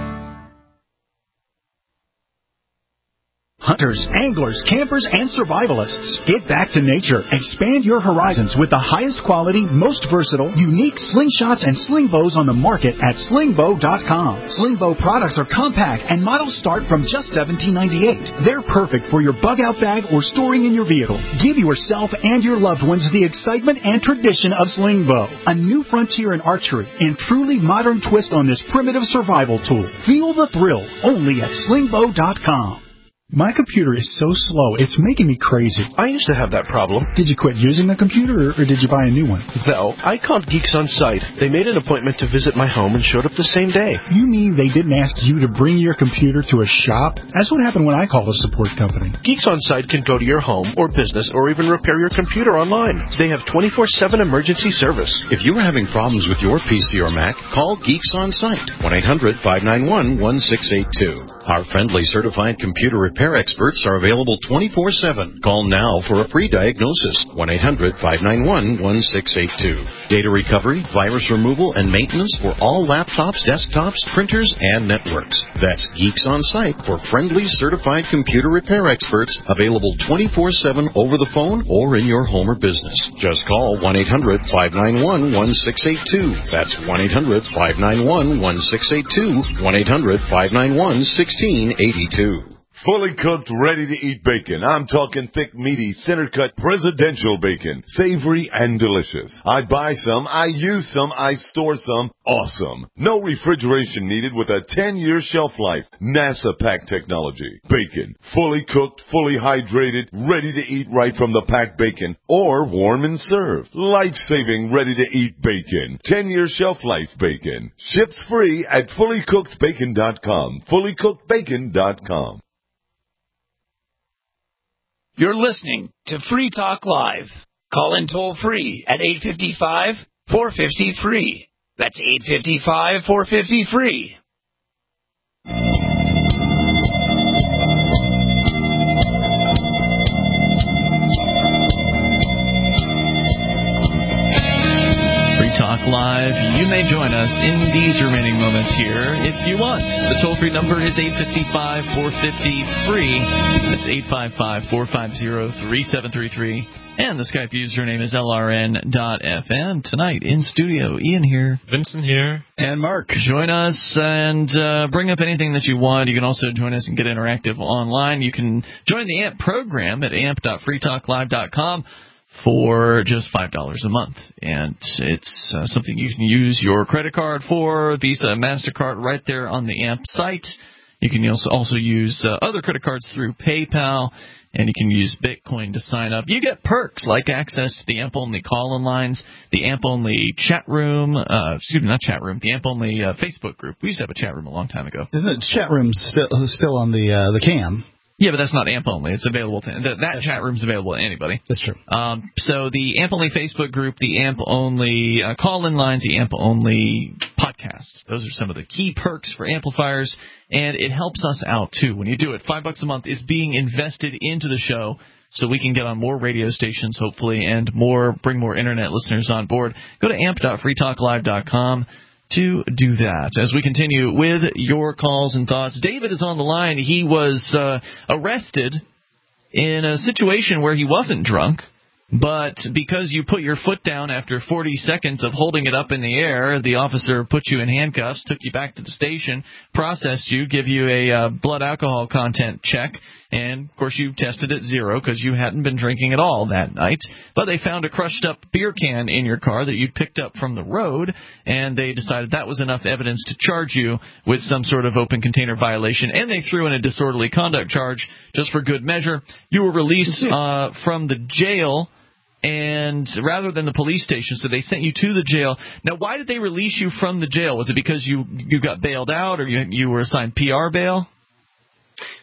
Hunters, anglers, campers, and survivalists. Get back to nature. Expand your horizons with the highest quality, most versatile, unique slingshots and sling bows on the market at sling bow dot com. Sling bow products are compact and models start from just seventeen ninety-eight. They're perfect for your bug out bag or storing in your vehicle. Give yourself and your loved ones the excitement and tradition of sling bow. A new frontier in archery and truly modern twist on this primitive survival tool. Feel the thrill only at sling bow dot com. My computer is so slow, it's making me crazy. I used to have that problem. Did you quit using the computer, or, or did you buy a new one? No, I called Geeks On Site. They made an appointment to visit my home and showed up the same day. You mean they didn't ask you to bring your computer to a shop? That's what happened when I called a support company. Geeks On Site can go to your home or business or even repair your computer online. They have twenty-four seven emergency service. If you are having problems with your P C or Mac, call Geeks On Site, one eight hundred, five nine one, one six eight two. Our friendly certified computer repair experts are available twenty-four seven. Call now for a free diagnosis, one eight hundred, five nine one, one six eight two. Data recovery, virus removal, and maintenance for all laptops, desktops, printers, and networks. That's Geeks On Site for friendly certified computer repair experts, available twenty-four seven over the phone or in your home or business. Just call one eight hundred, five nine one, one six eight two. That's one eight hundred, five nine one, one six eight two, one eight hundred, five nine one, one six eight two. Fully cooked, ready-to-eat bacon. I'm talking thick, meaty, center-cut, presidential bacon. Savory and delicious. I buy some, I use some, I store some. Awesome. No refrigeration needed with a ten-year shelf life. NASA pack technology. Bacon. Fully cooked, fully hydrated, ready to eat right from the packed bacon. Or warm and served. Life-saving, ready-to-eat bacon. ten-year shelf life bacon. Ships free at fully cooked bacon dot com. fully cooked bacon dot com. You're listening to Free Talk Live. Call in toll free at eight five five, four five zero, free. That's eight five five, four five zero, free. Talk Live. You may join us in these remaining moments here if you want. The toll-free number is eight five five, four five zero, free. That's eight five five, four five zero, three seven three three. And the Skype username is L R N dot F M. Tonight in studio, Ian here. Vincent here. And Mark. Join us and uh, bring up anything that you want. You can also join us and get interactive online. You can join the A M P program at amp dot free talk live dot com. For just five dollars a month. And it's uh, something you can use your credit card for, Visa, MasterCard, right there on the A M P site. You can also, also use uh, other credit cards through PayPal, and you can use Bitcoin to sign up. You get perks like access to the A M P-only call-in lines, the A M P-only chat room, uh, excuse me, not chat room, the A M P-only uh, Facebook group. We used to have a chat room a long time ago. Isn't the chat room still, still on the uh, the cam? Yeah, but that's not A M P only. It's available to that, that chat room's available to anybody. That's true. Um, so the A M P only Facebook group, the A M P only uh, call-in lines, the A M P only podcasts. Those are some of the key perks for amplifiers, and it helps us out too. When you do it, five bucks a month is being invested into the show, so we can get on more radio stations, hopefully, and more bring more internet listeners on board. Go to amp dot free talk live dot com. To do that. As we continue with your calls and thoughts, David is on the line. He was uh, arrested in a situation where he wasn't drunk, but because you put your foot down after forty seconds of holding it up in the air, the officer put you in handcuffs, took you back to the station, processed you, give you a uh, blood alcohol content check, and, of course, you tested at zero because you hadn't been drinking at all that night. But they found a crushed-up beer can in your car that you picked up from the road, and they decided that was enough evidence to charge you with some sort of open container violation, and they threw in a disorderly conduct charge just for good measure. You were released uh, from the jail, and rather than the police station, so they sent you to the jail. Now, why did they release you from the jail? Was it because you, you got bailed out or you, you were assigned P R bail?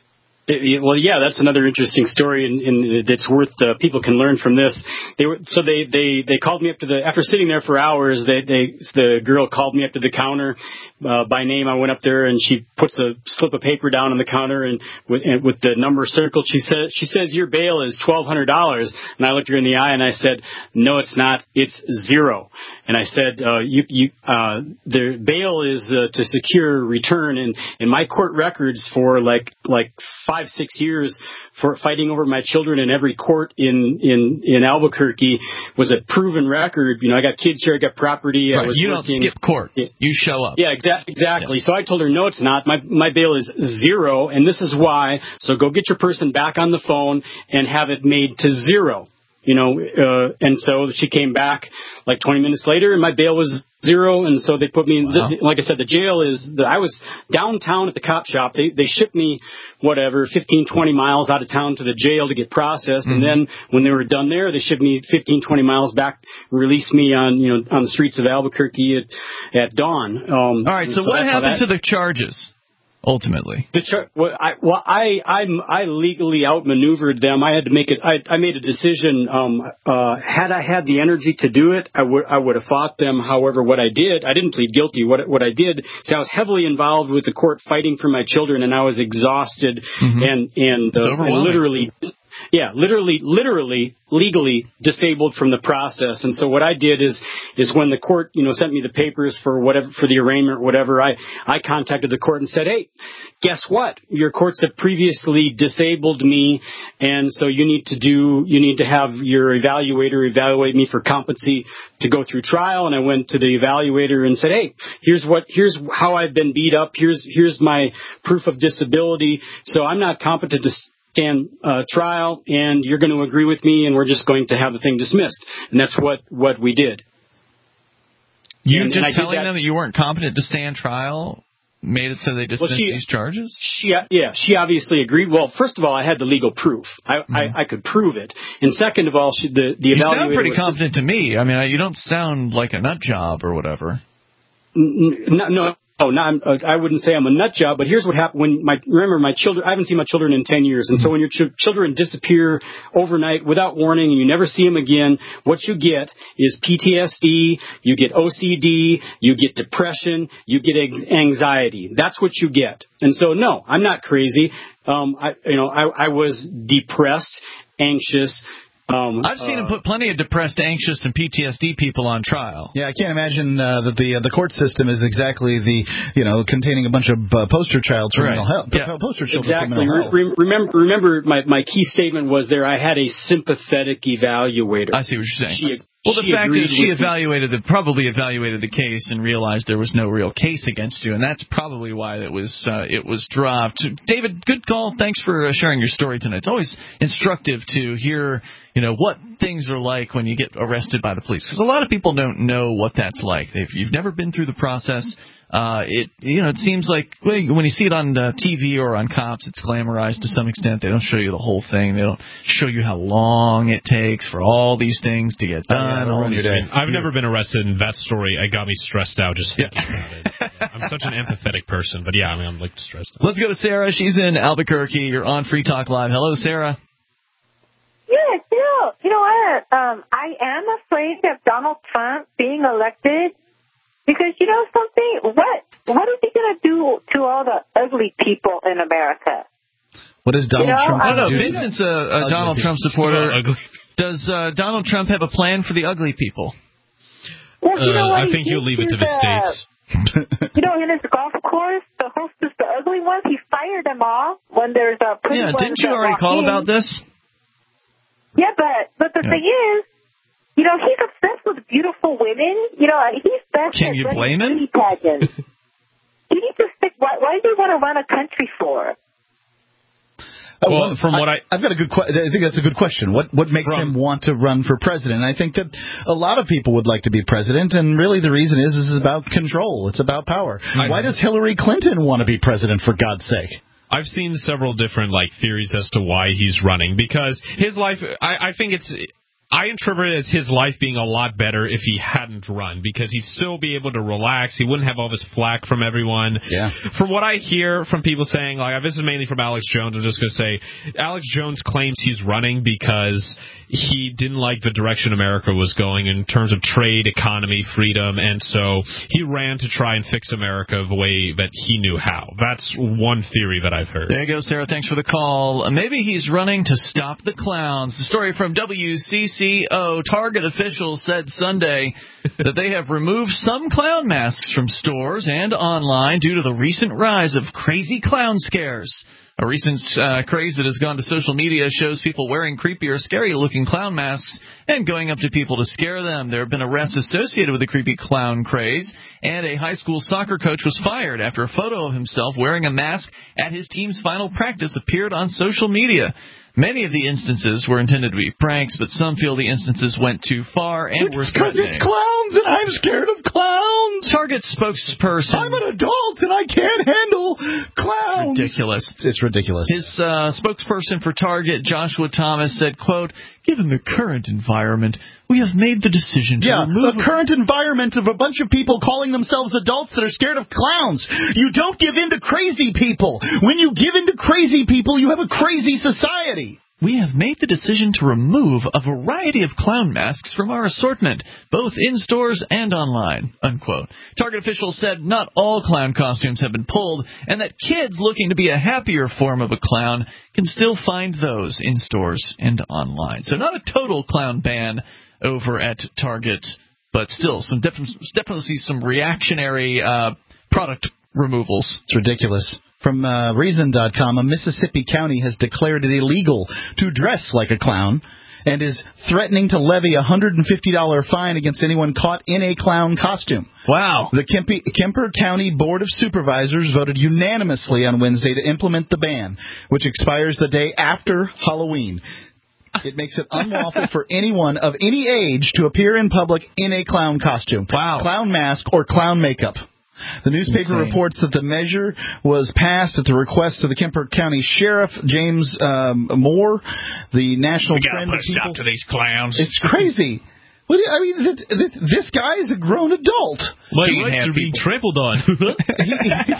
It, well, yeah, that's another interesting story, and, and that's worth uh, people can learn from this. They were so they, they, they called me up to the after sitting there for hours. They, they the girl called me up to the counter uh, by name. I went up there and she puts a slip of paper down on the counter and with, and with the number circled. She says she says your bail is twelve hundred dollars. And I looked her in the eye and I said, no, it's not. It's zero. And I said, uh, you you uh, the bail is uh, to secure return, and in my court records for like like five six years for fighting over my children in every court in, in, in Albuquerque was a proven record. You know, I got kids here, I got property. Right. I was you working. don't skip court. You show up. Yeah, exa- exactly. Yeah. So I told her, no, it's not. My, my bail is zero, and this is why. So go get your person back on the phone and have it made to zero. You know, uh, and so she came back like twenty minutes later, and my bail was zero, and so they put me in, wow. the, like I said, the jail is, the, I was downtown at the cop shop. They they shipped me, whatever, fifteen, twenty miles out of town to the jail to get processed, mm-hmm. and then when they were done there, they shipped me fifteen, twenty miles back, released me on, you know, on the streets of Albuquerque at, at dawn. Um, All right, so, so what happened that, to the charges? Ultimately, the char- well, I well, I I I legally outmaneuvered them. I had to make it. I I made a decision. Um, uh, had I had the energy to do it, I would I would have fought them. However, what I did, I didn't plead guilty. What what I did is I was heavily involved with the court fighting for my children, and I was exhausted mm-hmm. and and, uh, and literally. Yeah, literally, literally, legally disabled from the process. And so what I did is, is when the court, you know, sent me the papers for whatever, for the arraignment or whatever, I, I contacted the court and said, hey, guess what? Your courts have previously disabled me. And so you need to do, you need to have your evaluator evaluate me for competency to go through trial. And I went to the evaluator and said, hey, here's what, here's how I've been beat up. Here's, here's my proof of disability. So I'm not competent to stand uh, trial, and you're going to agree with me, and we're just going to have the thing dismissed. And that's what, what we did. You and, just and telling that, them that you weren't competent to stand trial made it so they dismissed well, she, these charges? She, yeah, she obviously agreed. Well, first of all, I had the legal proof. I, mm-hmm. I, I could prove it. And second of all, she, the, the evaluator You sound pretty was competent to me. I mean, you don't sound like a nut job or whatever. N- no, no. Oh, not, uh, I wouldn't say I'm a nut job, but here's what happened when my, remember my children, I haven't seen my children in ten years. And so when your ch- children disappear overnight without warning and you never see them again, what you get is P T S D, you get O C D, you get depression, you get ex- anxiety. That's what you get. And so no, I'm not crazy. Um, I, you know, I, I was depressed, anxious. Um, I've seen uh, him put plenty of depressed, anxious, and P T S D people on trial. Yeah, I can't imagine uh, that the uh, the court system is exactly the, you know, containing a bunch of uh, poster child for right. mental health. Yeah. Poster children exactly. for mental health. Re- remember, remember, my, my key statement was there. I had a sympathetic evaluator. I see what you're saying. She, well, the she fact is, she with evaluated the probably evaluated the case and realized there was no real case against you, and that's probably why it was uh, it was dropped. David, good call. Thanks for uh, sharing your story tonight. It's always instructive to hear, you know, what things are like when you get arrested by the police, because a lot of people don't know what that's like. They've, you've never been through the process. Uh, it you know it seems like when you see it on uh, T V or on Cops, it's glamorized to some extent. They don't show you the whole thing. They don't show you how long it takes for all these things to get done. Yeah, all these things. I've never been arrested, and that story it got me stressed out just thinking yeah. about it. Yeah, I'm such an empathetic person, but yeah, I mean, I'm like stressed out. Let's go to Sarah. She's in Albuquerque. You're on Free Talk Live. Hello, Sarah. Yes, you know, you know what? Um, I am afraid of Donald Trump being elected. Because, you know something, what what is he going to do to all the ugly people in America? What is Donald you know, Trump I don't know. do? Vincent's a, a Donald Trump supporter. Does uh, Donald Trump have a plan for the ugly people? Well, you know uh, what I think he'll leave it to the states. You know, in his golf course, the hostess, the ugly ones, he fired them all when there's a pretty Yeah, ones didn't you that already walk call in. about this? Yeah, but, but the Yeah. thing is, you know, he's obsessed with beautiful women. You know, he's best Can at you running blame him? beauty pageants. You need to stick. Why, why do you want to run a country for? Oh, well, from what I, I, I've got a good. Que- I think that's a good question. What what makes from, him want to run for president? I think that a lot of people would like to be president, and really the reason is this is about control. It's about power. I, Why does Hillary Clinton want to be president? For God's sake. I've seen several different like theories as to why he's running, because his life. I, I think it's. I interpret it as his life being a lot better if he hadn't run, because he'd still be able to relax. He wouldn't have all this flack from everyone. Yeah. From what I hear from people saying, like, this is mainly from Alex Jones, I'm just going to say, Alex Jones claims he's running because he didn't like the direction America was going in terms of trade, economy, freedom, and so he ran to try and fix America the way that he knew how. That's one theory that I've heard. There you go, Sarah. Thanks for the call. Maybe he's running to stop the clowns. The story from W C C O. Target officials said Sunday that they have removed some clown masks from stores and online due to the recent rise of crazy clown scares. A recent uh, craze that has gone to social media shows people wearing creepy or scary-looking clown masks and going up to people to scare them. There have been arrests associated with the creepy clown craze, and a high school soccer coach was fired after a photo of himself wearing a mask at his team's final practice appeared on social media. Many of the instances were intended to be pranks, but some feel the instances went too far and it's were threatening. It's clowns, and I'm scared of clowns. Target spokesperson. I'm an adult, and I can't handle clowns. Ridiculous. It's ridiculous. His uh, spokesperson for Target, Joshua Thomas, said, quote, "Given the current environment, we have made the decision to yeah, remove... the current environment of a bunch of people calling themselves adults that are scared of clowns. You don't give in to crazy people. When you give in to crazy people, you have a crazy society. We have made the decision to remove a variety of clown masks from our assortment, both in stores and online," unquote. Target officials said not all clown costumes have been pulled, and that kids looking to be a happier form of a clown can still find those in stores and online. So not a total clown ban over at Target, but still some def- definitely some reactionary uh, product removals. It's ridiculous. From uh, Reason dot com, a Mississippi county has declared it illegal to dress like a clown and is threatening to levy a one hundred fifty dollars fine against anyone caught in a clown costume. Wow. The Kempe, Kemper County Board of Supervisors voted unanimously on Wednesday to implement the ban, which expires the day after Halloween. It makes it unlawful for anyone of any age to appear in public in a clown costume, wow. clown mask, or clown makeup. The newspaper Insane. reports that the measure was passed at the request of the Kemper County Sheriff, James um, Moore. The national we gotta trend put of a people... stop to these clowns. It's crazy. What do you, I mean, th- th- this guy is a grown adult. My rights are being trampled on. he,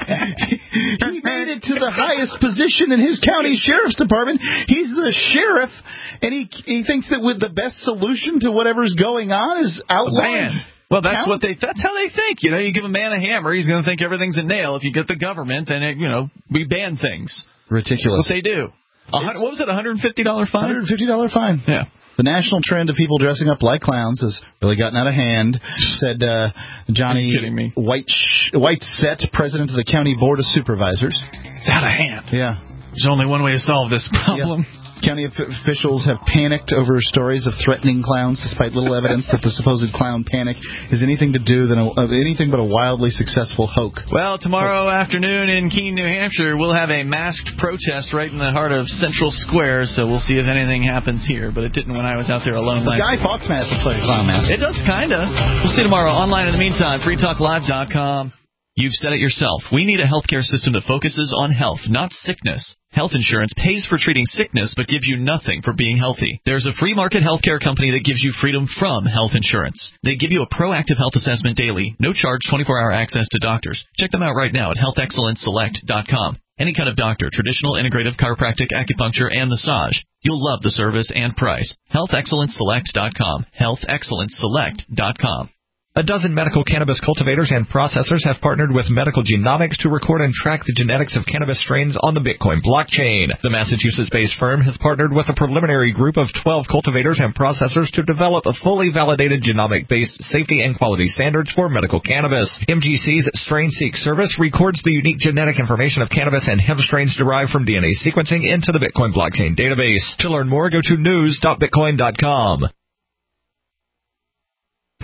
he made it to the highest position in his county sheriff's department. He's the sheriff, and he he thinks that with the best solution to whatever's going on is outlawing. Well, that's Count? what they. That's how they think. You know, you give a man a hammer, he's going to think everything's a nail. If you get the government, then it, you know we ban things. Ridiculous. That's what they do. What was it? A hundred and fifty dollar fine. Hundred and fifty dollar fine. Yeah. The national trend of people dressing up like clowns has really gotten out of hand, said uh, Johnny White Whitesett, president of the County Board of Supervisors. It's out of hand. Yeah. There's only one way to solve this problem. Yeah. County officials have panicked over stories of threatening clowns, despite little evidence that the supposed clown panic is anything to do than a, uh, anything but a wildly successful hoax. Well, tomorrow hoax. afternoon in Keene, New Hampshire, we'll have a masked protest right in the heart of Central Square, so we'll see if anything happens here. But it didn't when I was out there alone. The Guy Fawkes mask looks like a clown mask. It does, kind of. We'll see you tomorrow. Online in the meantime, free talk live dot com. You've said it yourself. We need a healthcare system that focuses on health, not sickness. Health insurance pays for treating sickness but gives you nothing for being healthy. There's a free market healthcare company that gives you freedom from health insurance. They give you a proactive health assessment daily, no charge, twenty-four hour access to doctors. Check them out right now at health excellence select dot com. Any kind of doctor, traditional, integrative, chiropractic, acupuncture, and massage. You'll love the service and price. health excellence select dot com. health excellence select dot com. A dozen medical cannabis cultivators and processors have partnered with Medical Genomics to record and track the genetics of cannabis strains on the Bitcoin blockchain. The Massachusetts-based firm has partnered with a preliminary group of twelve cultivators and processors to develop a fully validated genomic-based safety and quality standards for medical cannabis. M G C's StrainSeek service records the unique genetic information of cannabis and hemp strains derived from D N A sequencing into the Bitcoin blockchain database. To learn more, go to news dot bitcoin dot com.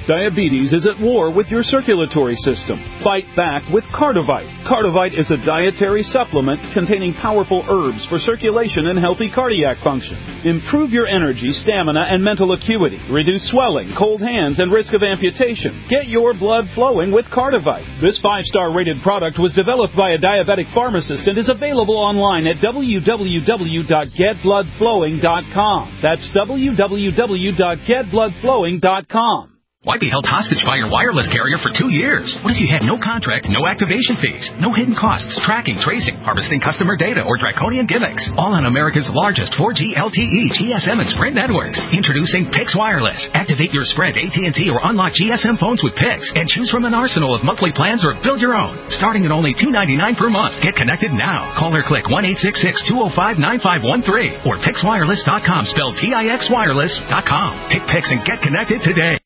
Diabetes is at war with your circulatory system. Fight back with Cardivite. Cardivite is a dietary supplement containing powerful herbs for circulation and healthy cardiac function. Improve your energy, stamina, and mental acuity. Reduce swelling, cold hands, and risk of amputation. Get your blood flowing with Cardivite. This five-star rated product was developed by a diabetic pharmacist and is available online at w w w dot get blood flowing dot com. That's w w w dot get blood flowing dot com. Why be held hostage by your wireless carrier for two years? What if you had no contract, no activation fees, no hidden costs, tracking, tracing, harvesting customer data, or draconian gimmicks? All on America's largest four G L T E, G S M, and Sprint networks. Introducing Pix Wireless. Activate your Sprint, A T and T, or unlock G S M phones with Pix and choose from an arsenal of monthly plans or build your own. Starting at only two dollars and ninety-nine cents per month. Get connected now. Call or click one eight six six, two oh five, nine five one three or pix wireless dot com, spelled P I X wireless dot com. Pick Pix and get connected today.